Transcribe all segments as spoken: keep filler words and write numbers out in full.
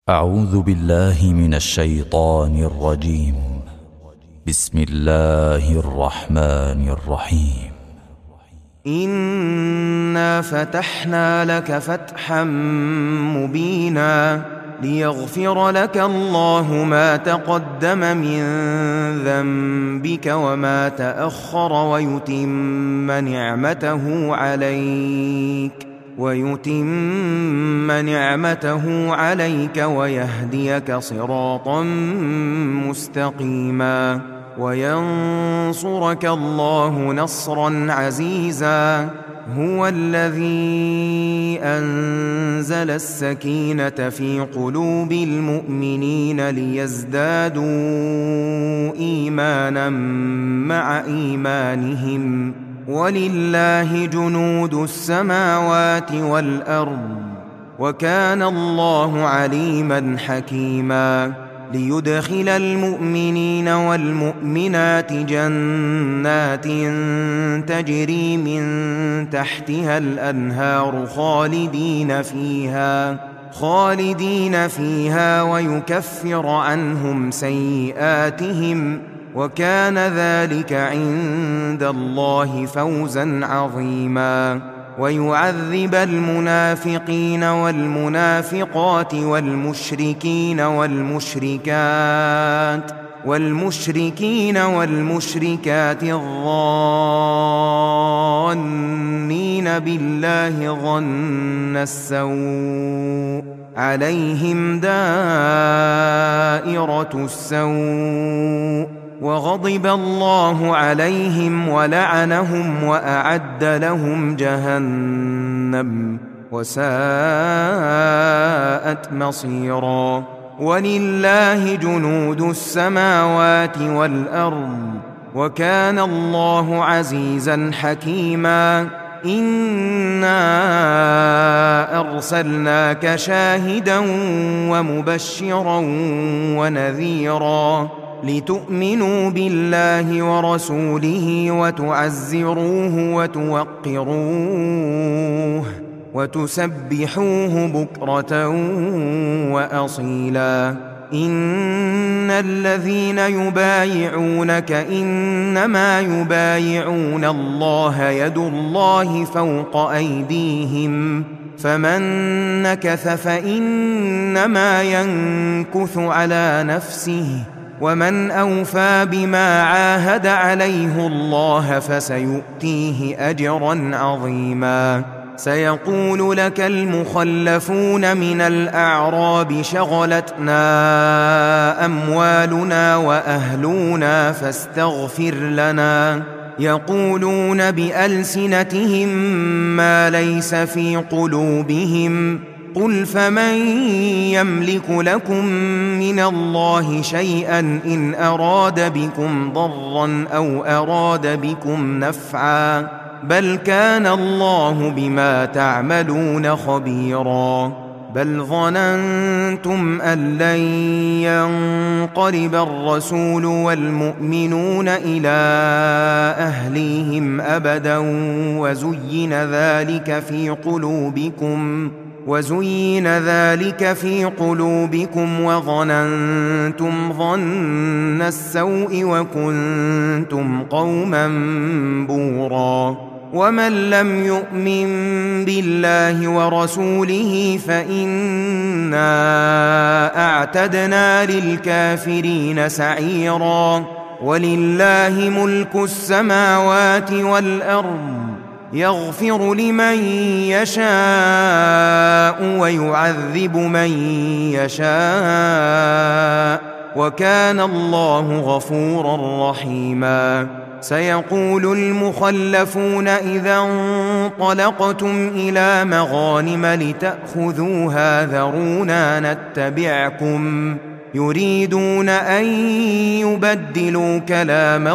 أعوذ بالله من الشيطان الرجيم. بسم الله الرحمن الرحيم. إنا فتحنا لك فتحا مبينا ليغفر لك الله ما تقدم من ذنبك وما تأخر ويتم نعمته عليك ويتم نعمته عليك ويهديك صراطا مستقيما وينصرك الله نصرا عزيزا. هو الذي أنزل السكينة في قلوب المؤمنين ليزدادوا إيمانا مع إيمانهم ولله جنود السماوات والأرض وكان الله عليما حكيما. ليدخل المؤمنين والمؤمنات جنات تجري من تحتها الأنهار خالدين فيها خالدين فيها ويكفر عنهم سيئاتهم وكان ذلك عند الله فوزا عظيما. ويعذب المنافقين والمنافقات والمشركين والمشركات والمشركين والمشركات الظانين بالله ظن السوء عليهم دائرة السوء وغضب الله عليهم ولعنهم وأعد لهم جهنم وساءت مصيرا. ولله جنود السماوات والأرض وكان الله عزيزا حكيما. إنا أرسلناك شاهدا ومبشرا ونذيرا لتؤمنوا بالله ورسوله وتعزروه وتوقروه وتسبحوه بكرة وأصيلا. إن الذين يبايعونك إنما يبايعون الله يد الله فوق أيديهم فمن نكث فإنما ينكث على نفسه ومن أوفى بما عاهد عليه الله فسيؤتيه أجرا عظيما. سيقول لك المخلفون من الأعراب شغلتنا أموالنا وأهلنا فاستغفر لنا يقولون بألسنتهم ما ليس في قلوبهم قل فمن يملك لكم من الله شيئا إن أراد بكم ضرا أو أراد بكم نفعا بل كان الله بما تعملون خبيرا. بل ظننتم أن لن ينقلب الرسول والمؤمنون إلى أهليهم أبدا وزين ذلك في قلوبكم وزين ذلك في قلوبكم وظننتم ظن السوء وكنتم قوما بورا. ومن لم يؤمن بالله ورسوله فإنا أعتدنا للكافرين سعيرا. ولله ملك السماوات والأرض يغفر لمن يشاء ويعذب من يشاء وكان الله غفورا رحيما. سيقول المخلفون إذا انطلقتم إلى مغانم لتأخذوها ذرونا نتبعكم يريدون أن يبدلوا كلام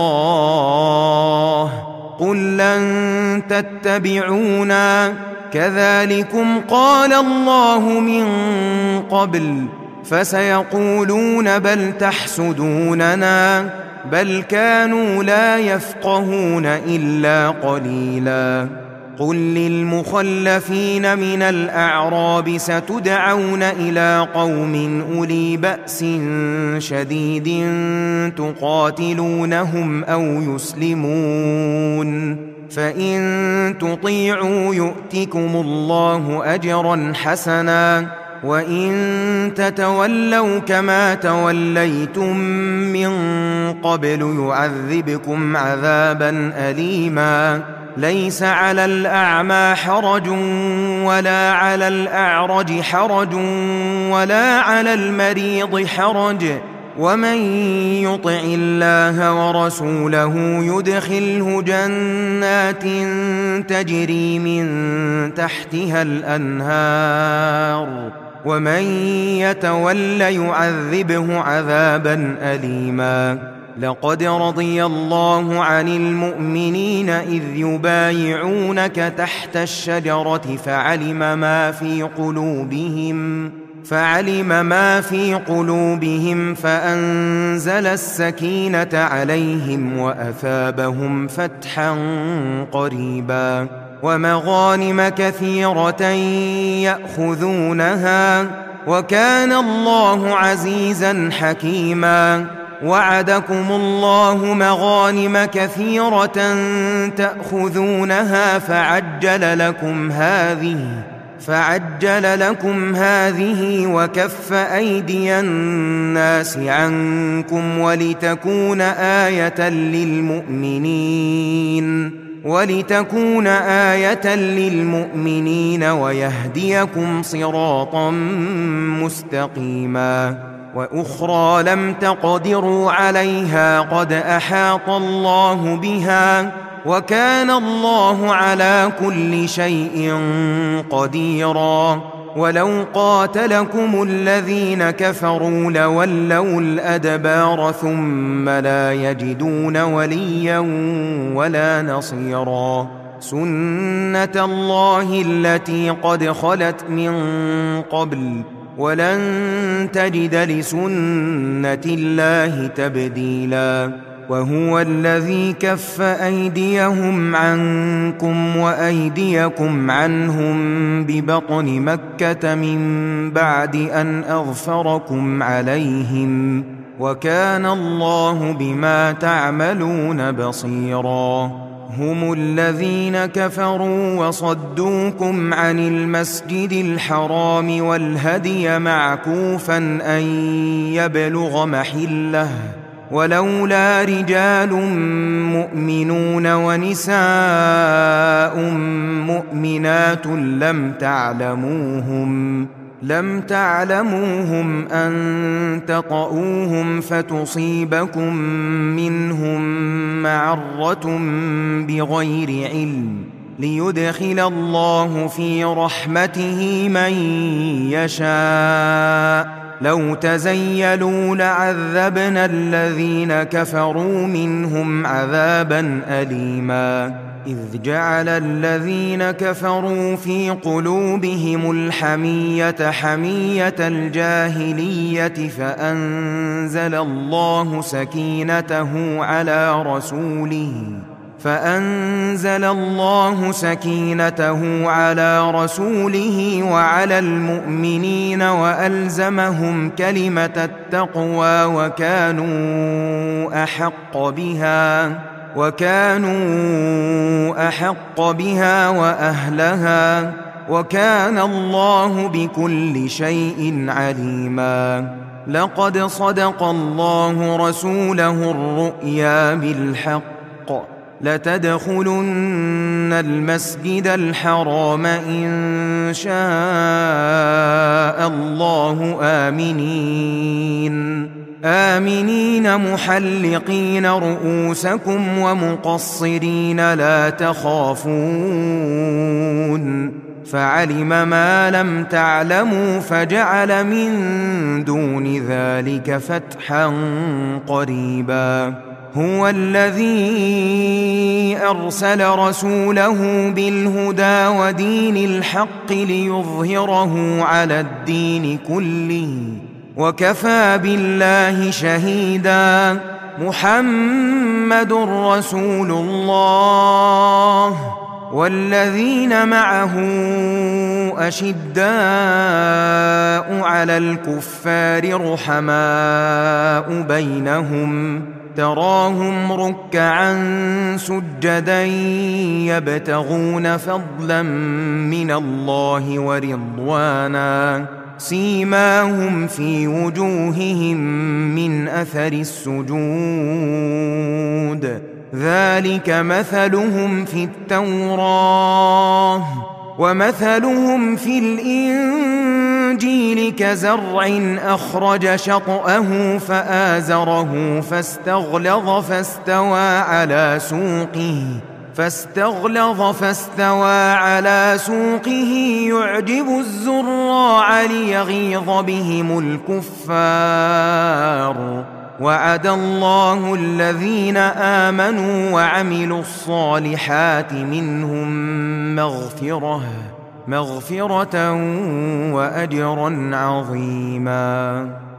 الله قل لن تتبعونا كذلكم قال الله من قبل فسيقولون بل تحسدوننا بل كانوا لا يفقهون إلا قليلا. قل للمخلفين من الأعراب ستدعون إلى قوم أولي بأس شديد تقاتلونهم أو يسلمون فإن تطيعوا يؤتكم الله أجرا حسنا وإن تتولوا كما توليتم من قبل يعذبكم عذابا أليما ليس على الأعمى حرج ولا على الأعرج حرج ولا على المريض حرج ومن يطع الله ورسوله يدخله جنات تجري من تحتها الأنهار ومن يتول يعذبه عذابا أليما لقد رضي الله عن المؤمنين إذ يبايعونك تحت الشجرة فعلم ما في قلوبهم فعلم ما في قلوبهم فأنزل السكينة عليهم وأثابهم فتحا قريبا ومغانم كثيرة يأخذونها وكان الله عزيزا حكيما وعدكم الله مغانم كثيرة تأخذونها فعجل لكم هذه فعجل لكم هذه وكف أيدي الناس عنكم ولتكون آية للمؤمنين ولتكون آية للمؤمنين ويهديكم صراطا مستقيما وأخرى لم تقدروا عليها قد أحاط الله بها وكان الله على كل شيء قديرا ولو قاتلكم الذين كفروا لولوا الأدبار ثم لا يجدون وليا ولا نصيرا سنة الله التي قد خلت من قبل ولن تجد لسنة الله تبديلا وهو الذي كف أيديهم عنكم وأيديكم عنهم ببطن مكة من بعد أن أظفركم عليهم وكان الله بما تعملون بصيرا هم الذين كفروا وصدوكم عن المسجد الحرام والهدي معكوفا أن يبلغ محله ولولا رجال مؤمنون ونساء مؤمنات لم تعلموهم لم تعلموهم أن تطؤوهم فتصيبكم منهم معرة بغير علم ليدخل الله في رحمته من يشاء لو تزيلوا لعذبنا الذين كفروا منهم عذابا أليما إذ جعل الذين كفروا في قلوبهم الحمية حمية الجاهلية فأنزل الله سكينته على رسوله فأنزل الله سكينته على رسوله وعلى المؤمنين وألزمهم كلمة التقوى وكانوا أحق بها وكانوا أحق بها وأهلها وكان الله بكل شيء عليما لقد صدق الله رسوله الرؤيا بالحق لتدخلن المسجد الحرام إن شاء الله آمنين آمنين محلقين رؤوسكم ومقصرين لا تخافون فعلم ما لم تعلموا فجعل من دون ذلك فتحا قريبا هو الذي أرسل رسوله بالهدى ودين الحق ليظهره على الدين كله وكفى بالله شهيدا محمد رسول الله والذين معه أشداء على الكفار رحماء بينهم تراهم ركعا سجدا يبتغون فضلا من الله ورضوانا سيماهم في وجوههم من أثر السجود ذلك مثلهم في التوراة ومثلهم في الإنجيل كزرع أخرج شطأه فآزره فاستغلظ فاستوى على سوقه فاستغلظ فاستوى على سوقه يعجب الزراع ليغيظ بهم الكفار وعد الله الذين آمنوا وعملوا الصالحات منهم مغفرة مغفرة وأجرا عظيما.